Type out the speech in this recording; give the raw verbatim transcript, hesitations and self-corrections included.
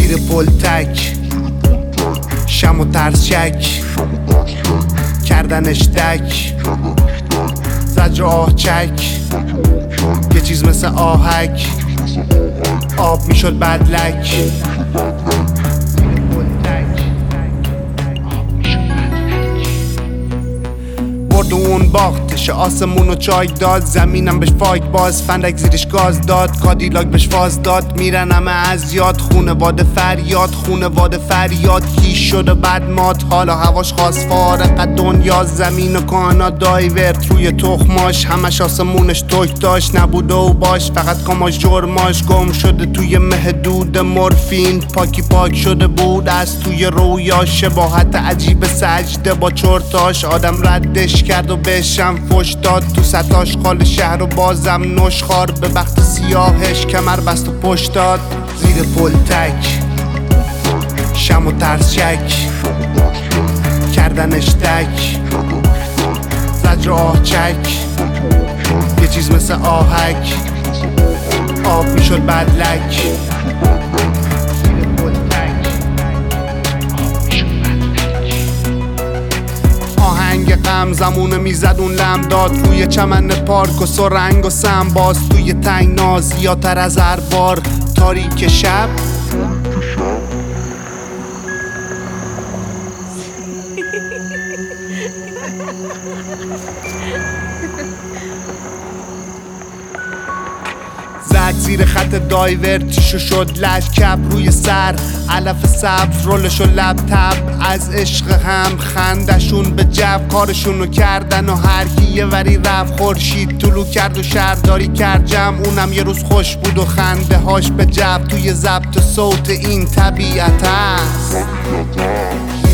زیر پل تک شم و ترس شک کردنش تک زجر آه چک یه چیز مثل آهک آب میشد بدلک برد و اون باختش آسمون و چای داد زمینم بهش فایک باز فندک زیرش گاز داد کادیلاک بهش فاز داد میرن همه از یاد خونواده فریاد خونواده فریاد کیش شده بد مات حالا هواش خاص فارق دنیا زمین و کائنات دایورت روی تخماش همش آسمونش توک داشت نبوده و باش فقط کاماش جرماش گم شده توی مهدود مورفین پاکی پاک شده بود از توی رویاش شباهت عجیب سجده با چرتاش آدم ردش کرد و بهشم فش داد تو ستاش خال شهر و بازم نشخار به بخت سیاهش کمر بست و پشت داد زیر پل تک شم و ترس شک کردنش تک زجر آه چک یه چیز مثل آهک آب میشد بدلک آهنگ غم زمونه میزد اون لم داد روی چمن پارک و سرنگ و سم باز توی تنگنا زیادتر از هر بار تاریک شب زد زیر خط دایورتیشو شد لشکب روی سر علف سبز رولشو لب تب از عشق هم خندشون به جو کارشونو کردن و هر کی یه وری رفت خورشید طلوع کرد و شهرداری کرد جمع اونم یه روز خوش بود و خنده هاش به جو توی ضبط صوت این طبیعت است